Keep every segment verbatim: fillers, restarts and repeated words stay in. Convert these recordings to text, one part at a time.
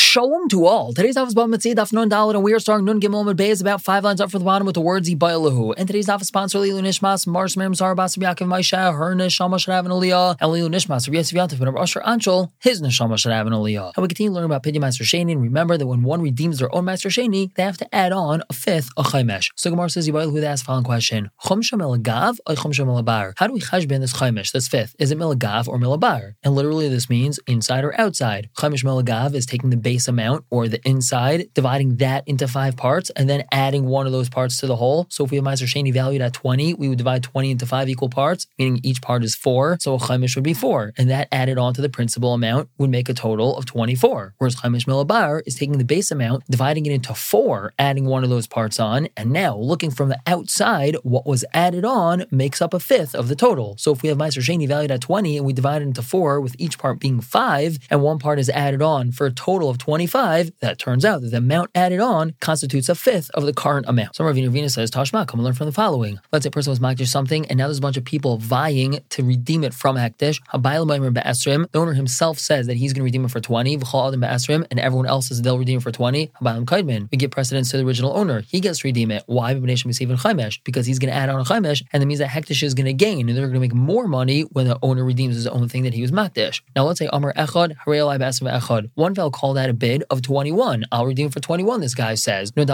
Shalom to all. Today's daf is Bava Metzia daf Nun Daled, and we are starting Nun Gimel Amud Beis about five lines up from the bottom with the words Yibaylahu. And today's daf is sponsored Lilu Nishmas, Mars Miriam Zara Bas Yaakov Maisha, her Neshama should have an Aliyah, and Lilu Nishmas, Rabbi Yosef Yantav, and Asher Anshel, his Neshama should have an Aliyah. And we continue learning about Pidyon Meiser Sheni, and remember that when one redeems their own Meiser Sheni, they have to add on a fifth, a Chaimesh. So Gemara says Yibaylahu, they ask the following question: Chumsha Melagav or Chumsha Melabar? How do we chashben this Chaimesh, this fifth? Is it Melagav or Melabar? And literally this means inside or outside. Chaimesh Melagav is taking the base amount or the inside, dividing that into five parts, and then adding one of those parts to the whole. So if we have Meiser Sheni valued at twenty, we would divide twenty into five equal parts, meaning each part is four. So a Chaimesh would be four, and that added on to the principal amount would make a total of twenty-four. Whereas Chaimesh Melabar is taking the base amount, dividing it into four, adding one of those parts on, and now looking from the outside, what was added on makes up a fifth of the total. So if we have Meiser Sheni valued at twenty, and we divide it into four, with each part being five, and one part is added on for a total of twenty-five, that turns out that the amount added on constitutes a fifth of the current amount. So Ravina Ravina says, Tashma, come and learn from the following. Let's say a person was makdish something, and now there's a bunch of people vying to redeem it from Hektish. The owner himself says that he's going to redeem it for twenty, and everyone else says they'll redeem it for twenty. We give precedence to the original owner. He gets to redeem it. Why? Because he's going to add on a Chaimesh, and that means that Hektish is going to gain, and they're going to make more money when the owner redeems his own thing that he was makdish. Now let's say Amar Echad, Harei Alai B'Asrim Echad. One fellow called out a bid of twenty-one. I'll redeem for twenty-one, this guy says. The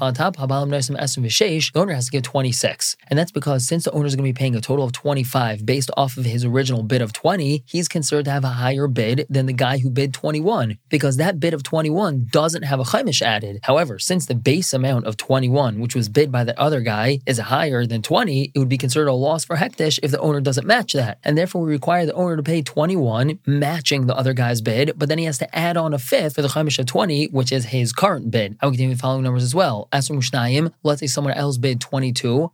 owner has to give twenty-six. And that's because since the owner is going to be paying a total of twenty-five based off of his original bid of twenty, he's considered to have a higher bid than the guy who bid twenty-one, because that bid of twenty-one doesn't have a Chaimesh added. However, since the base amount of twenty-one, which was bid by the other guy, is higher than twenty, it would be considered a loss for Hektish if the owner doesn't match that. And therefore we require the owner to pay twenty-one, matching the other guy's bid, but then he has to add on a fifth for the Chaimesh of twenty, which is his current bid. I will continue the following numbers as well. Asrim Shnayim, let's say someone else bid twenty-two,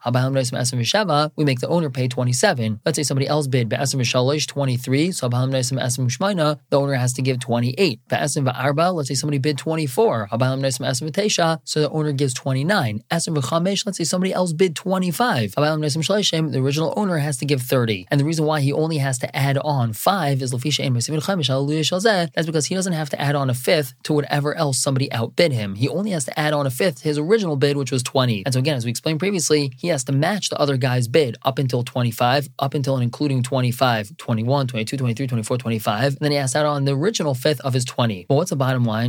we make the owner pay twenty-seven. Let's say somebody else bid twenty-three, so the owner has to give twenty-eight. Let's say somebody bid twenty-four, so the owner gives twenty-nine. Let's say somebody else bid twenty-five, the original owner has to give thirty. And the reason why he only has to add on five is that's because he doesn't have to add on a fifth to whatever else somebody outbid him. He only has to add on a fifth to his original bid, which was twenty. And so again, as we explained previously, he has to match the other guy's bid up until twenty-five, up until and including twenty-five, twenty-one, twenty-two, twenty-three, twenty-four, twenty-five, and then he has to add on the original fifth of his twenty. But what's the bottom line?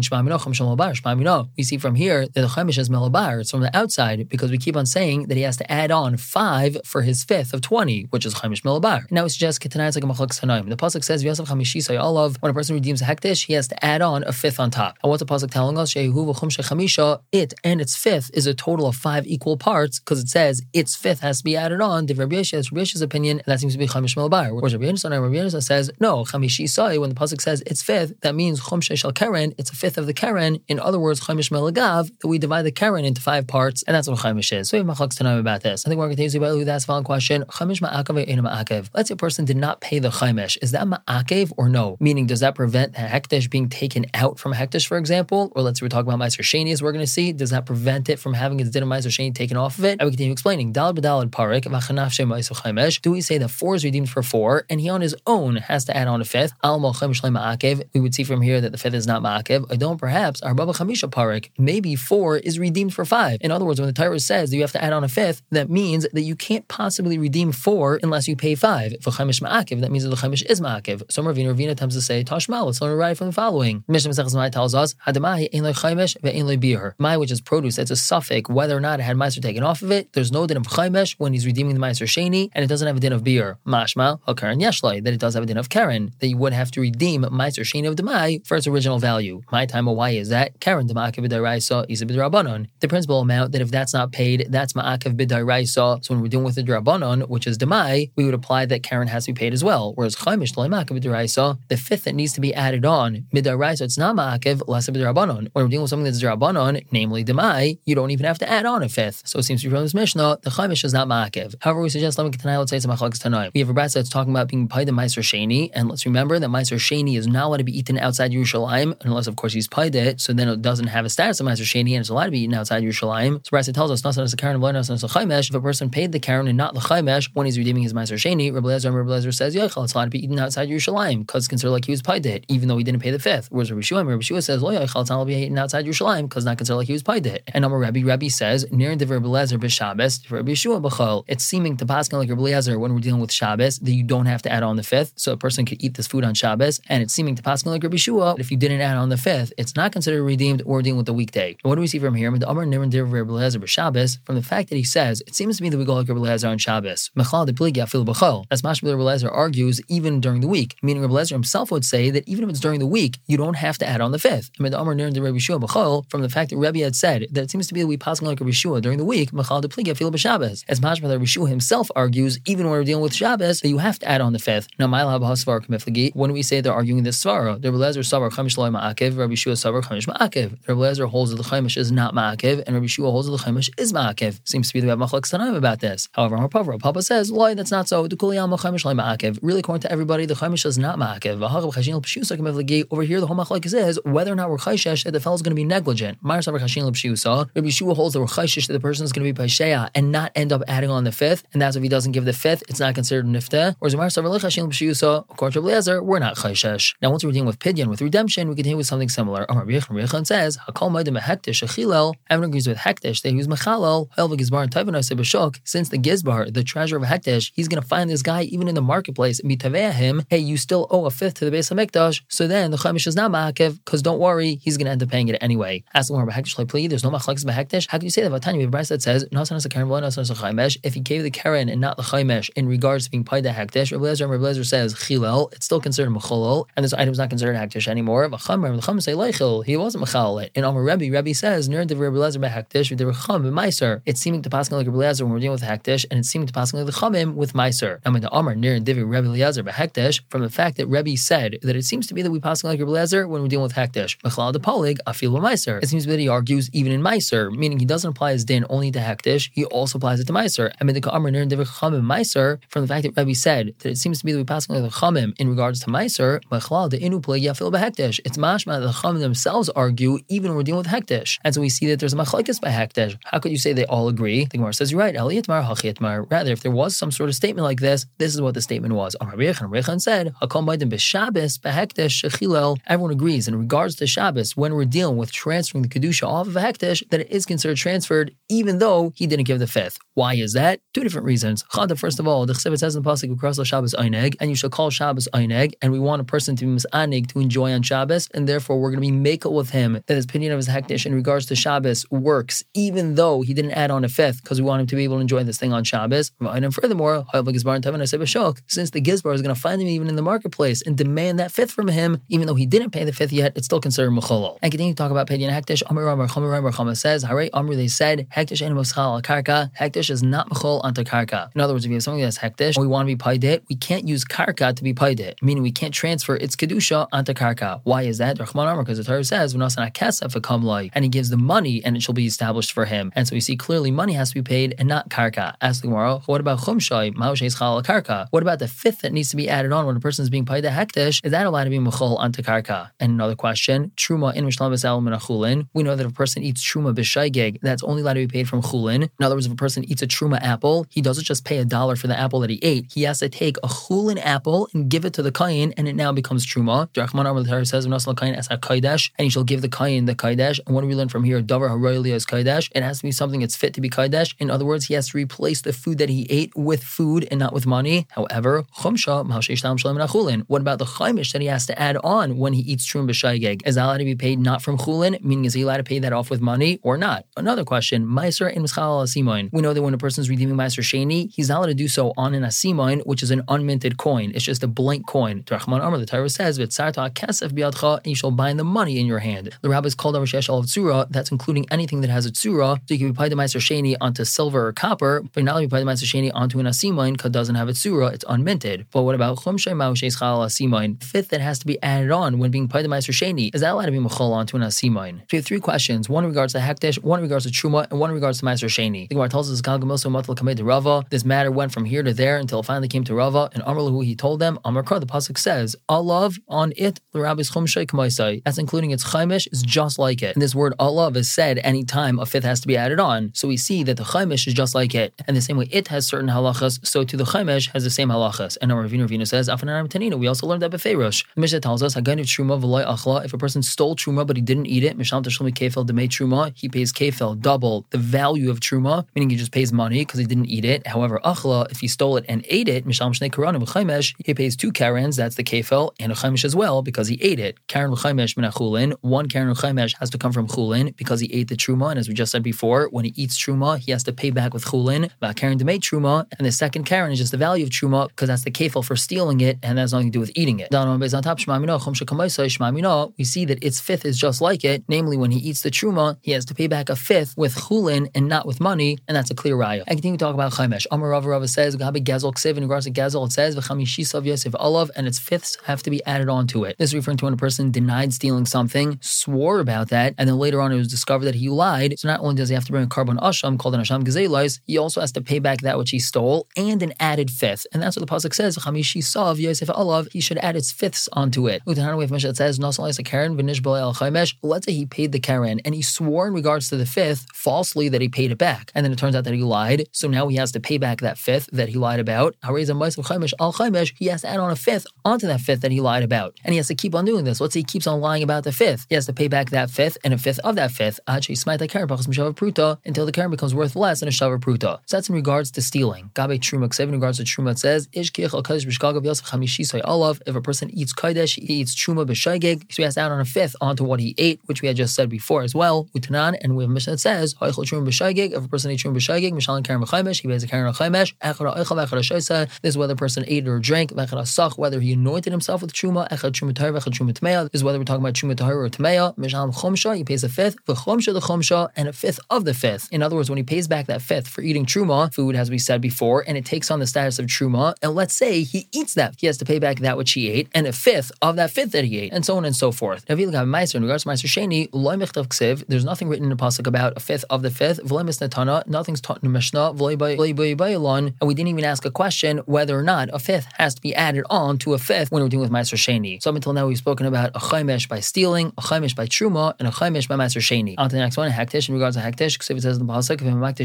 We see from here that the Chaimesh is Melabar. It's from the outside, because we keep on saying that he has to add on five for his fifth of twenty, which is Chaimesh Melabar. Now we suggest Ketanai is like a Machlokes Tanaim. The pasuk says V'yasav chamishi sayalav. When a person redeems a Hektish, he has to add on a fifth on top. And what's the pasuk telling us? Shehu v'chum shechamisha. It and its fifth is a total of five equal parts, because it says its fifth has to be added on. The Rabbi Yeshua, Rabbi Yeshua's opinion, and that seems to be Chaimesh Melabar. Whereas Rabbi Yeshua, Rabbi Yeshua says no. Chamishi say, when the pasuk says its fifth, that means chum shel keren. It's a fifth of the keren. In other words, Chaimesh Melagav, that we divide the keren into five parts, and that's what Chaimesh is. So we have Machlokes Tanaim about this. I think we're going to continue about that's the following question: Chaimesh ma'akev or ina ma'akev? Let's say a person did not pay the Chaimesh. Is that ma'akev or no? Meaning, does that prevent the Hektish being taken out from Hektish, for example? Or let's say we're talking about Meiser Sheni, as we're going to see. Does that prevent it from having its din of Meiser Sheni taken off of it? And we continue explaining. Dalad b'dalad parik v'chanaf shem Meiser Chaimesh. Do we say that four is redeemed for four, and he on his own has to add on a fifth? Al mo Chaimesh ma'akev. We would see from here that the fifth is not ma'akev. I don't perhaps arbaba chamisha parik. Maybe four is redeemed for five. In other words, when the Torah says that you have to add on a fifth, that means that you can't possibly redeem four unless you pay five. For Chaimesh ma'akev, that means that the Chaimesh is ma'akev. So Ravina Ravina attempts to say Tashma. Let's learn right from the following. Mishnah Masechus Mai tells us Hadamahi ein lo Chaimesh ve'ein lo bir. Mai, which is produce, it's a suffix whether or not it had Meiser taken off of it. There's no din of Chaimesh when he's redeeming the Meiser Sheni, and it doesn't have a din of bir. Mashma al Karen Yeshlai, that it does have a din of Karen, that you would have to redeem Meiser Sheni of Demai for its original value. My time, why is that? Karen Dema'akev b'daraisa isa b'drabanon. The principal amount that if that's not paid, that's Ma'akev b'daraisa. So when we're dealing with the drabanon, which is Demai, we would apply that Karen has to be paid as well. Whereas Chaimesh lo Ma'akev b'daraisa, the fifth that needs to be added on b'daraisa, it's not Ma'akev less b'drabanon. When we're dealing with something that's drabanon, namely Demai, you don't even have to add on a fifth. So it seems to be from this Mishnah, the Chaimesh is not Ma'akev. However, we suggest let me continue. Let's say it's a Machlokes Tanaim. We have a brasa that's talking about being paid the Meiser Sheni, and let's remember that Meiser Sheni is not allowed to be eaten outside Yerushalayim, unless of course he's paid it. So then it doesn't have a status of Meiser Sheni, and it's allowed to be eaten outside Yerushalayim. So brasa tells us not as a Karen of Lenas and a Chaimesh. If a person paid the Karen and not the Chaimesh when he's redeeming his Meiser Sheni, Rabbi Lezer, Rabbi Lezer says Yochel, it's allowed to be eaten outside Yerushalayim because it's considered like he was paid it, even though he didn't pay the fifth. Whereas Rabbi Shua and Rabbi Shua says, Lo Yochal, it's not allowed to be eaten outside Yerushalayim because not considered like he was paid it. And Amar Rabbi, Rabbi says, Near Divrei Rabbi Eliezer b'Shabbos, Rabbi Yeshua b'Chol. It's seeming to pass like Rabbi Eliezer when we're dealing with Shabbos that you don't have to add on the fifth, so a person could eat this food on Shabbos. And it's seeming to pass like Rabbi Yeshua, if you didn't add on the fifth, it's not considered redeemed or dealing with the weekday. And what do we see from here? From the fact that he says, it seems to me that we go like Rabbi Eliezer on Shabbos. As Mashma Rabbi Eliezer argues, even during the week, meaning Rabbi Eliezer himself would say that even if it's during the week, you don't have to add on the fifth. From the fact that Rabbi had said that it seems to be that we pass like Rabbi Yeshua during the week, as Mashma Rabbi Yeshua himself argues, even when we're dealing with Shabbos, that you have to add on the fifth. Now, when we say they're arguing this svara, Rabbi Eliezer savar chamish loy ma'akev, Rabbi Yeshua savar chamish ma'akev. Rabbi Eliezer holds that the chamish is not ma'akev, and Rabbi Yeshua holds that the chamish is ma'akev. Seems to be that we have machlokes tanaim about this. However, our Papa, Papa says, loy, that's not so. Really, according to everybody, the chamish is not ma'akev. Over here, the whole machlokes is whether or not we're chayshesh that the fellow is going to be negligent. Rabbi Yeshua holds that we're chayshesh that the person is going to be paisheya and not end up adding on the fifth, and that's if he doesn't give the fifth, it's not considered nifteh. Whereas according to Rabbi Eliezer, we're not chayshesh. Now, once we're dealing with pidyon, with redemption, we continue with something similar. Amar Yechon says, Hakol Maidim Hektish Achilel. Everyone agrees with Hektish that he was Mechalel. However, Gizbar and Taivan Aseh B'Shok. Since the Gizbar, the treasurer of Hektish, he's going to find this guy even in the marketplace and be Taveh him. Hey, you still owe a fifth to the Beis Hamikdash. So then the Chaimish is not Ma'akev, because don't worry, he's going to end up paying it anyway. Ask the more about Hektish, like, please, there's no Machlekes about Hektish. How can you say that? Vatanya, we have a verse that says, if he gave the Karen and not the Chaimesh in regards to being paid the Hektish, Rabbi Eliezer and Rabbi Eliezer says Chilel, it's still considered Mecholol, and this item is not considered Hektish anymore. V'chamer, the Chum say Leichel, he wasn't Mechalel. In Amar Rebbe, Rebbe says, Near the Rabbi Eliezer by Hektish, with the Chum and Meiser. It's seeming to pass like Rabbi Eliezer when we're dealing with Hektish, and it's seeming to pass like the Chumim with Meiser. Now, in the Amar near the Rabbi Eliezer by Hektish, from the fact that Rebbe said that it seems to be that we pass like Rabbi Eliezer when we're dealing with Hektish. Mechalal the Polig, Afil Meiser. It seems to be that he argues even in Meiser, meaning he doesn't apply his din only to Hektish, he also applies it to Meiser. I mean, the Amar near the Chumim Meiser, from the fact that Rebbe said that it seems to be that we pass like the Chumim in regards to Meiser, Mechalal the Inu Polig Afil by Hektish. It's mashma the Chumim themselves argue even when we're dealing with Hektish. And so we see that there's a machlokes by Hektish. How could you say they all agree? The Gemara says, you're right, Eliyatmar, Hachiyatmar. Rather, if there was some sort of statement like this, this is what the statement was. Amar Rechan, Rechan said, Hakol Maidim b'Shabbos b'Hektish Shechilel. Everyone agrees in regards to Shabbos, when we're dealing with transferring the Kedusha off of a Hektish, that it is considered transferred even though he didn't give the fifth. Why is that? Two different reasons. Chada, first of all, the Chesed says in the pasuk, "Ukras Shabbos Eineg," and you shall call Shabbos Eineg, and we want a person to be misanig to enjoy on Shabbos, and therefore we're going to be makel with him that his opinion of his Hektish in regards to Shabbos works, even though he didn't add on a fifth, because we want him to be able to enjoy this thing on Shabbos. And furthermore, since the Gizbar is going to find him even in the marketplace and demand that fifth from him, even though he didn't pay the fifth yet, it's still considered mecholol. And continue to talk about Pedian Hektish. Amr Amr Chomer Amr Chama says, Hare Amr, they said, Hektish and Moschal al Karka. Hektish is not mechol onto Karka. In other words, if you have something that's Hektish and we want to be paid it, we can't use Karka to be paid it, meaning we can't transfer its Kedusha onto Karka. Why is that? Rahman Amr, because the Torah says, and he gives the money and it shall be established for him. And so we see clearly money has to be paid and not Karka. Ask the Gemara, what about Chumshai, Ma'osheis Chal al Karka? What about the fifth that needs to be added on when a person is being paid the Hektish? Is that allowed to be mechol onto Karka? And another question, Truma in Mishlam B'Salim and a Chulin. We know that if a person eats Truma B'Shaygeg, that's only allowed to be paid from Chulin. In other words, if a person eats a Truma apple, he doesn't just pay a dollar for the apple that he ate. He has to take a Chulin apple and give it to the Kayin, and it now becomes Truma. Drachman Amr, the Torah says, as a Kaidesh, and he shall give the Kayin the Kaidesh. And what do we learn from here? Davar Haroili is Kaidesh. It has to be something that's fit to be Kaidesh. In other words, he has to replace the food that he ate with food and not with money. However, Chumsha, what about the Chaimish that he has to add on when he eats Truma B'Shaygeg? Is that allowed to be paid not from Chulin? Meaning, is he allowed to pay that off with money or not? Another question, Meiser in Mischal al Asimoin. We know that when a person is redeeming Meiser Sheni, he's not allowed to do so on an Asimoin, which is an unminted coin. It's just a blank coin. Drachman Amr, the Torah says, V'tzarta kesef biadcha, and you shall bind the money in your hand. The rabbis called over shesh al tzura, that's including anything that has a tzura, so you can be paid the Meiser Sheni onto silver or copper, but you're not allowed to be paid the Meiser Sheni onto an Asimoin because it doesn't have a tzura, it's unminted. But what about Chumshay Ma'osheis Chal al Asimoin? Fifth that has to be added on when being paid the Meiser Sheni. Is that allowed to be mechol onto an Asimoin? So we have three questions, one in regards to Hektish, one in regards to Truma, and one in regards to Meiser Sheni. The Gemara tells us Rava. This matter went from here to there until it finally came to Rava, and Amr Lahu, he told them, Amr Kar, the pasuk says, Alav on it, l'Rabbi's Chumshay Kamaisai. That's including its Chaimish, is just like it. And this word Alav is said anytime a fifth has to be added on. So we see that the Chaimish is just like it. And the same way it has certain halachas, so too the Chaimish has the same halachas. And our Ravina Ravina says, Afananam Tanina, we also learned that Befeirosh. The Mishnah tells us, Hagainiv Truma v'loy achla achla, if a person stole truma but he didn't eat it, misham tashlumi kefel demei truma, he pays kefel, double the value of truma, meaning he just pays money because he didn't eat it. However, achla, if he stole it and ate it, misham shnei karanim v'chaimesh, he pays two karens, that's the kefel, and a chaimesh as well because he ate it. Karen v'chaimesh min chulin, one karen v'chaimesh has to come from chulin because he ate the truma, and as we just said before, when he eats truma, he has to pay back with chulin. Karen demei truma, and the second karen is just the value of truma because that's the kefel for stealing it, and that has nothing to do with eating it. We see that its fifth is just like it, namely when he eats the truma, he has to pay back a fifth with chulin and not with money, and that's a clear raya. I continue to talk about chaimesh. Amar Rav Rava says, Gabi Gezel Ksiv, in regards to Gezel, it says, V'chamishisav Yosef Olav, and its fifths have to be added on to it. This is referring to when a person denied stealing something, swore about that, and then later on it was discovered that he lied. So not only does he have to bring a carbon asham called an asham gezelos, he also has to pay back that which he stole and an added fifth. And that's what the pasuk says, V'chamishisav Yosef Olav, he should add its fifths onto it. Utanana we have Mishnah that says, Nasalais a Karen, V'nishbal el chaimesh. Let's say he paid the Karen and he swore in regards to the fifth falsely that he paid it back. And then it turns out that he lied. So now he has to pay back that fifth that he lied about. He has to add on a fifth onto that fifth that he lied about. And he has to keep on doing this. Let's say he keeps on lying about the fifth. He has to pay back that fifth and a fifth of that fifth until the Karen becomes worth less than a Shava Pruta. So that's in regards to stealing. Gabe Truma Ksev, in regards to Truma, it says, if a person eats Kodesh, he eats Truma b'Shaygig, so he has to add on a fifth onto what he ate, which we had just said before as well. Utanan, and we have a Mishnah that says, if a person eats Truma b'Shaygig, Mishalan Karen v'Chaimesh, he pays a Karen v'Chaimesh. This is whether a person ate or drank, whether he anointed himself with Truma, this is whether we're talking about Truma Tahir or Tameya, Mishalam Chumsha, he pays a fifth, v'Chumsha the Chumsha, and a fifth of the fifth. In other words, when he pays back that fifth for eating Truma, food as we said before, and it takes on the status of Truma, and let's say he eats that, he has to pay back that which he ate, and a fifth of that fifth that he ate, and so on and so forth. Now, if you look at Meiser, in regards to Meiser Sheni, Loi Michtav Ksiv, there's nothing written in the pasuk about a fifth of the fifth, V'loi Misnatana, nothing's taught in the Mishnah, V'loi Ba'ilan, and we didn't even ask a question whether or not a fifth has to be added on to a fifth when we're dealing with Meiser Sheni. So up until now, we've spoken about a chaimesh by stealing, a chaimesh by Truma, and a chaimesh by Meiser Sheni. On to the next one, a Haktish, in regards to Haktish, Ksiv, it says in the pasuk,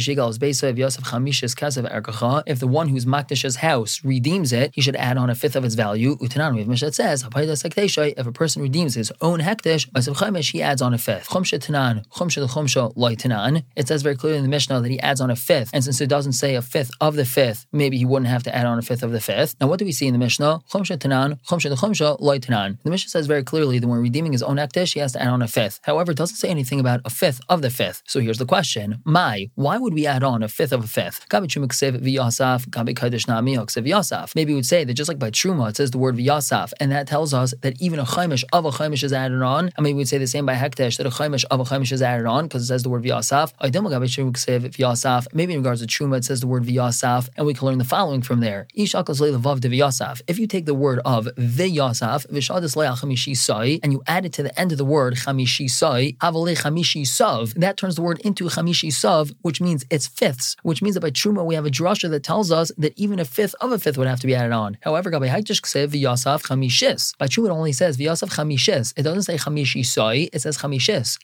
if the one who's Makdish's house redeems it, he should add on a fifth of its value. Utanan, we have Mishnah that says, if a person redeems his own hektish, he adds on a fifth. It says very clearly in the Mishnah that he adds on a fifth, and since it doesn't say a fifth of the fifth, maybe he wouldn't have to add on a fifth of the fifth. Now, what do we see in the Mishnah? The Mishnah says very clearly that when redeeming his own hektish, he has to add on a fifth. However, it doesn't say anything about a fifth of the fifth. So here's the question: My, why would we add on a fifth of a fifth? Maybe we would say that just like by Truma, it says the word v'yasaf, and that tells us that even a chaimish of a chaimish is added on. And maybe we would say the same by hektish, that a chaimish of a chaimish is added on because it says the word v'yasaf. Maybe in regards to Truma, it says the word v'yasaf, and we can learn the following from there. If you take the word of v'yasaf, and you add it to the end of the word chamishisai, that turns the word into chamishisav, which means it's fifths, which means that by Truma we have a drasha that tells us that even a fifth of a fifth would have to be added on. However, by Truma it only says v'yasaf chamishis. It doesn't say chamishisai, it says chamishis.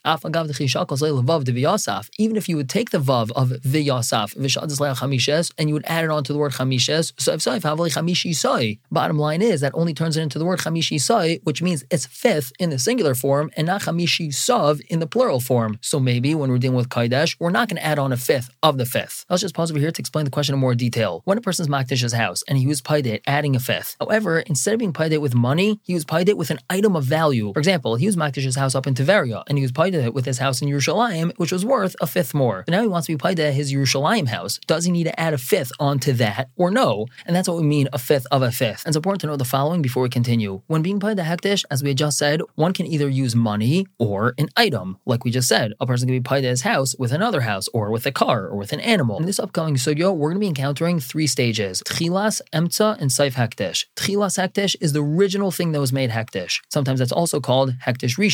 Even if you would take the vav of v'yasaf and you would add it on to the word chamishis, so bottom line is that only turns it into the word chamishisai, which means it's fifth in the singular form and not chamishisav in the plural form. So maybe when we're dealing with Kaidesh, we're not going to add on a fifth of the fifth. Let's just pause over here to explain the question in more detail. When a person's Makdish's house and he was paid it, adding a fifth. However, instead of being paid it with money, he was paid it with an item of value. For example, he was Makdish's house up in Tiveria and he was paid it with his house in Yerushalayim, which was worth a fifth more. But now he wants to be paid at his Yerushalayim house. Does he need to add a fifth onto that or no? And that's what we mean, a fifth of a fifth. And it's important to know the following before we continue. When being paid the hektish, as we had just said, one can either use money or an item. Like we just said, a person can be paid at his house with another house or with a car or with an animal. In this upcoming sugya, we're going to be encountering three stages: Tchilas, Emtza, and Saif Hektish. Tchilas Hektish is the original thing that was made Hektish. Sometimes that's also called Hektish Rishon.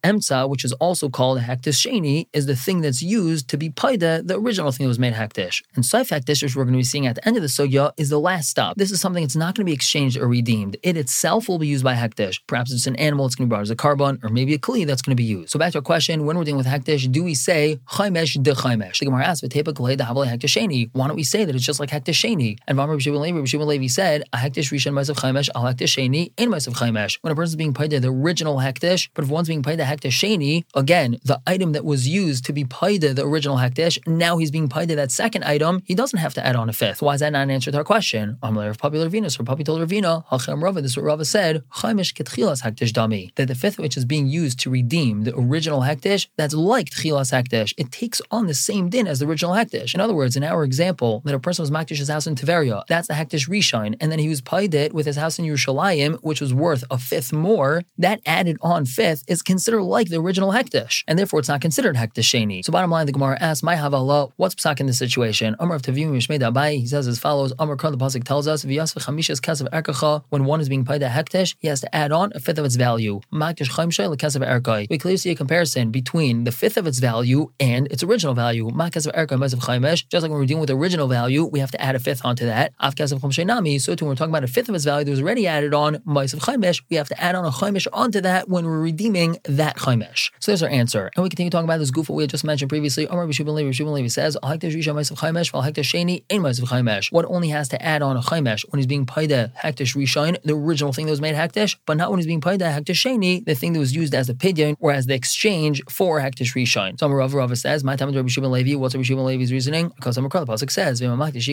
Emtza, which is also called a hektish sheni, is the thing that's used to be paida, the original thing that was made hektish. And saif hektish, which we're going to be seeing at the end of the sugya, is the last stop. This is something that's not going to be exchanged or redeemed. It itself will be used by hektish. Perhaps it's an animal, it's going to be brought as a carbon, or maybe a kli that's going to be used. So back to our question, when we're dealing with hektish, do we say chaimesh de chaimesh? The Gemara asks, "V'tepa kalei dahavle hektish sheni." Why don't we say that it's just like hektish sheni? And V'amar Rabbi Shimon Levi, Rabbi Shimon Levi said, "A hektish rishon ma'asav chaimesh al hektish sheni in ma'asav chaimesh." When a person's being paid the original hektish, but if one's being paid the hektish sheni, again, the item that was used to be paid the original hektish, now he's being paid that second item, he doesn't have to add on a fifth. Why is that not an answer to our question? Amalei Rav Papi Ravina, so Papi told Ravina, Hachem Rava, this is what Rava said, chaimesh ketchilas hektish dami, that the fifth which is being used to redeem the original hektish, that's like tchilas hektish. It takes on the same din as the original hektish. In other words, in our example, that a person was makdish his house in Tiveria, that's the hektish rishon, and then he was paid it with his house in Yerushalayim, which was worth a fifth more. That added on fifth is considered like the original hektish, and therefore it's not considered hektish sheni. So bottom line, the Gemara asks, "My havala, what's psak in this situation?" Amar of Tavim Mishmei Abai, he says as follows: Amar Kar, the pasuk tells us, "V'yasv chamishes kasav erkacha." When one is being paid a hektish, he has to add on a fifth of its value. Makdish chaimshay lekasav erkai. We clearly see a comparison between the fifth of its value and its original value. Makasav erkai masav chaimesh. Just like when we're dealing with the original value, we have to add a fifth onto that. Av kasav chaimshay nami. So too, when we're talking about a fifth of its value that was already added on masav chaimesh, we have to add on a chaimesh onto that when we're redeeming that chaimesh. So there's our answer. And we continue talking about this goof what we had just mentioned previously. Amar Rabbi Shimon Levi, Rabbi Shimon Levi says, "Al hektish rishon masav chaimesh, v'al hektish sheni ein masav chaimesh." One only has to add on a chaimesh when he's being paid a hektish rishon, the original thing that was made hektish, but not when he's being paid a hektish sheni, the thing that was used as the pidyon or as the exchange for hektish rishon. So Amar Rav Rava says, "My time is Rabbi Shimon Levi." What's Rabbi Shimon Levi's reasoning? Because Amar Kar, the pasuk says,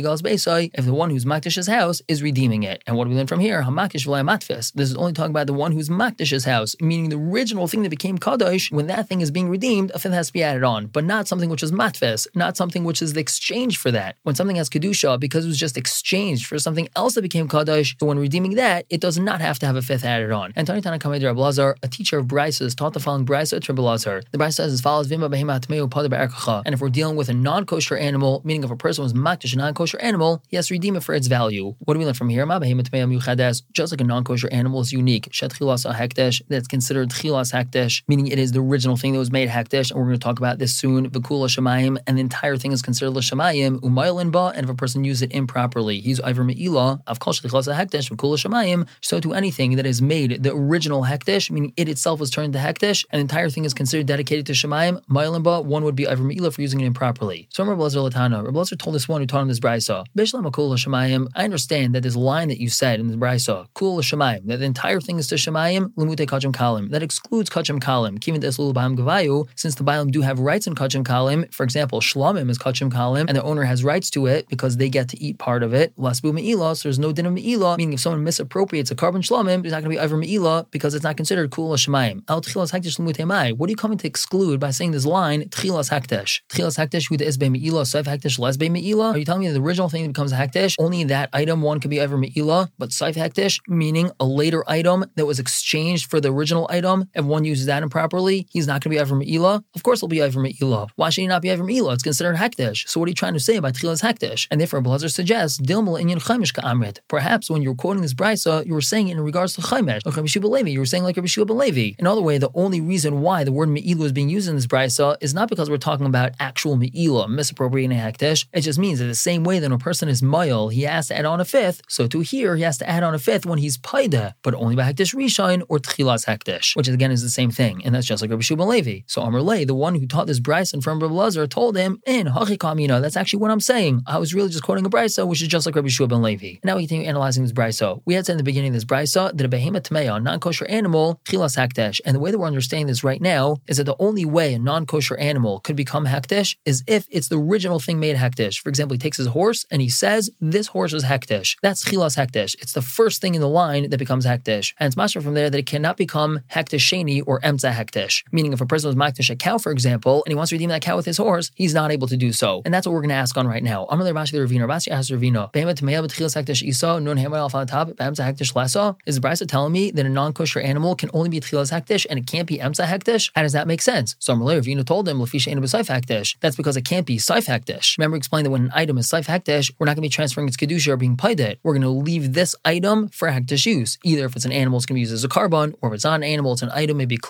if the one who's makdish's house is redeeming it. And what do we learn from here? Hamakish v'lay matfis. This is only talking about the one who's makdish's house, meaning the original thing that became kadosh. When that thing is being redeemed, a fifth has to be added on, but not something which is matfis, not something which is the exchange for that. When something has kedusha, because it was just exchanged for something else that became kadosh, so when redeeming that, it does not have to have a fifth added on. And Tani Tana Kamei Rabbi Lazar, a teacher of Braisos, taught the following Braisa to Rabbi Lazar. The Braisa says as follows: Vimba behema atmeu pada be'erkacha. And if we're dealing with a non-kosher animal, meaning if a person was makdish a non-kosher animal, he has to redeem it for its value. What do we learn from here? Ma behema atmeu miuchades. Just like a non-kosher animal is unique, shet chilas hektish, that's considered chilas hektish, meaning it is the original thing that was made hektish, and we're going to talk about this soon. V'kula shemayim, and the entire thing is considered l'shemayim umayilin ba. And if a person uses it improperly, he's iver me'ilah of kol shetichlas hektish v'kula shemayim. So to anything that is made the original hektish, meaning it itself was turned to hektish, and the entire thing is considered dedicated to shemayim ma'ilin ba, one would be iver me'ilah for using it improperly. So Rabbi Lazar Latana, Rabbi Lazar told this one who taught him this brayso, bishlam kula shemayim. I understand that this line that you said in the brayso, kula shemayim, that the entire thing is to shemayim limute kachim kalim, that excludes kachim kalim. Kivin deslul b'ham gavayu, since the Baalim do have rights in kachim kalim. For example, shlamim is kachim kalim, and the owner has rights to it because they get to eat part of it. Lasbu me'ilah, so there's no din of me'ilah, meaning if someone misappropriates a carbon shlamim, there's not going to be iver me'ilah because it's not considered kula shemayim. Al tchilas hektish limute mai. What are you coming to exclude by saying this line tchilas hektish? Tchilas hektish huda is be me'ilah, saif hektish les be me'ilah. Are you telling me that the original thing that becomes hektish, only that item one can be iver me'ilah, but saif hektish, meaning a later item that was exchanged for the original item, if one uses that improperly, he's not going to be iver me'ilah? Of course it'll be iver me'ilah. Why should he not be iver me'ilah? It's considered hektish. So what are you trying to say about tchilas hektish? And therefore Rabbi Lazar suggests dilmal inyan chaimish ka'amrit. Perhaps when you were quoting this brisa, you were saying it in regards to chaimish, like Rabbi Shua ben Levi. You were saying like Rabbi Shua ben Levi. Another way, the only reason why the word me'ilah is being used in this brisa is not because we're talking about actual me'ilah, misappropriating a hektish. It just means that the same way that when a person is mayil, he has to add on a fifth, so to here he has to add on a fifth when he's paida, but only by hektish rishon or tchilas hektish, which again is the same thing, and that's just like Rabbi Shua ben Levi. So Amar Lei, the one who taught this brisa from Rabbi Lazar, told him, in hachi kamina, that's actually what I'm saying. I was really just quoting a brisa, which is just like Rabbi Shua ben Levi. And now we continue analyzing this brisa. We had said in the beginning of this brisa that a behema tmeya, non-kosher animal, tchilas hektish, and the way that we're understanding this right now is that the only way a non-kosher animal could become hektish is if it's the original thing made hektish. For example, he takes his horse and he says, this horse is hektish. That's chilas hektish. It's the first thing in the line that becomes hektish. And it's mashma from there that it cannot become hektish sheni or emtza hektish. Meaning if a person was maktish a cow, for example, and he wants to redeem that cow with his horse, he's not able to do so. And that's what we're going to ask on right now. Amalei Rashi the Ravina. Rashi asks Ravina, behema tmeya b'tchilas hektish isa, nun hema alf on top, b'emtza hektish lesa. Is the brisa telling me that a non-kosher animal can only be tchilas hektish and it can't be emtza hektish? How does that make sense? So Amalei Ravina told him, l'fi she'enu b'saif hektish. That's because it can't be saif hektish. Remember, explained that when an item is saif hektish, we're not going to be transferring its kedusha or being paid it. We're going to leave this item for hektish use. Either if it's an animal, it's going to be used as a carbon, or if it's not an animal, it's an item, maybe a kli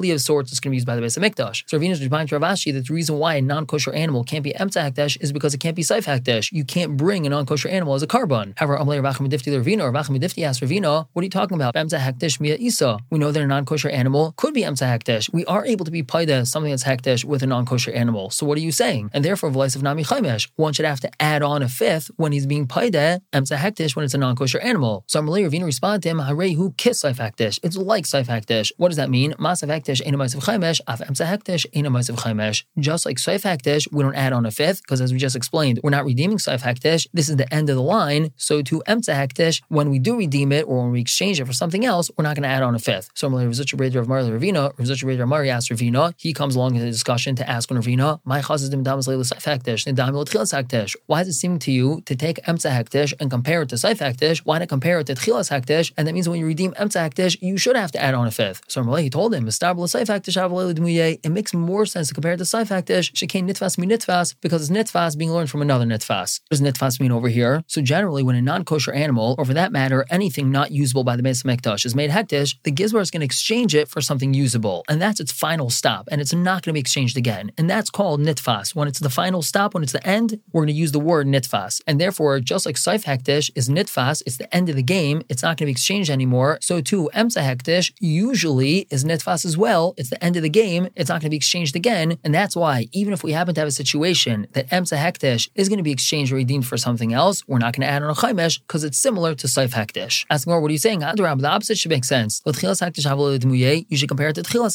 kli of sorts that's going to be used by the Beis Hamikdash. So Ravina's replying to Rav Ashi that the reason why a non-kosher animal can't be emtzah hakdesh is because it can't be seif hakdesh. You can't bring a non-kosher animal as a carbon. However, Amalei Rav Achim Midifti Ravina or Rav Achim Midifti asked Ravina, what are you talking about? Emtzah hakdesh mia isa. We know that a non-kosher animal could be emtzah hakdesh. We are able to be paida something that's hakdesh with a non-kosher animal. So what are you saying? And therefore, v'lais of nami chaimesh, one should have to add on a fifth when he's being paida emtzah hakdesh when it's a non-kosher animal. So Amalei Ravina responded to him, Harei hu kis seif hakdesh. It's like seif hakdesh. What does that mean? Masav hakdesh ena ma'asav chaimesh, af emtzah hakdesh ena ma'asav chaimesh. Just like seif hakdesh, we don't add on a fifth because as we just explained, we're not redeeming seif hakdesh. This is the end of the line. So to emtzah hakdesh, when we do redeem it or when we exchange it for something else, we're not going to add on a fifth. So Amalei Rav Zutra Breder of Mari Ravina, Rav Zutra Breder of Mari asked Ravina. He comes along in the discussion to ask Ravina, my chazes dim damas leila seif hakdesh, nidam lo tchilas hakdesh. Why does it seem to you to take emtzah hakdesh and compare it to seif hakdesh? Why not compare it to tchilas hakdesh? And that means when you redeem emtzah hakdesh, you should have to add on a fifth. So Amalei, he told him, it makes more sense to compare it to seif hakdesh. Shekain nitfas mi nitfas, because it's nitfas being learned from another nitfas. What does nitfas mean over here? So generally, when a non-kosher animal, or for that matter, anything not usable by the Beis Hamikdash is made hekdesh, the gizbar is going to exchange it for something usable, and that's its final stop, and it's not going to be exchanged again, and that's called nitfas. When it's the final stop, when it's the end, we're going to use the word nitfas, and therefore, just like seif hekdesh is nitfas, it's the end of the game, it's not going to be exchanged anymore. So too, emtzah hekdesh usually is nitfas as well. It's the end of the game, it's not going to be exchanged again, and that's why even if we happen to have a situation that emtzah hekdesh is going to be exchanged or redeemed for something else, we're not going to add on a chaimesh because it's similar to seif hekdesh. Asking more, what are you saying? The opposite should make sense. You should compare it to tchilas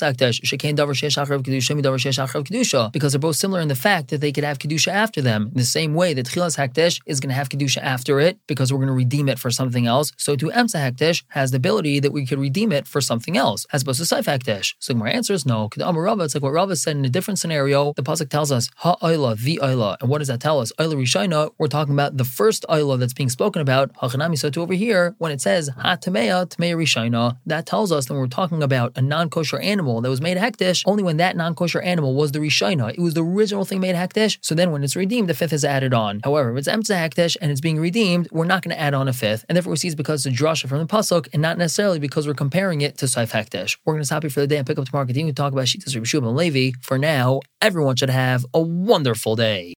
hakdesh, because they're both similar in the fact that they could have kedusha after them. In the same way that tchilas hakdesh is going to have kedusha after it because we're going to redeem it for something else. So to emtzah hakdesh has the ability that we could redeem it for something else, as opposed to seif hakdesh. So my answer is no. It's like what Rava said in a different scenario. The pasuk tells us ha oila, the oila, and what does that tell us? Oila rishayna. We're talking about the first oila that's being spoken about. Hachanami, so to over here when it says ha tameya tameya rishayna, that tells us that we're talking about a non-kosher animal that was made hekdesh only when that non-kosher animal was the rishayna. It was the original thing made hekdesh. So then when it's redeemed, the fifth is added on. However, if it's emtzah hekdesh and it's being redeemed, we're not going to add on a fifth, and therefore we see it's because it's a drasha from the pasuk and not necessarily because we're comparing it to seif hekdesh. We're going to stop here for the day and pick up tomorrow. Continue to talk about Shittas Rabbi Shimon ben Levi. For now, everyone should have a wonderful day.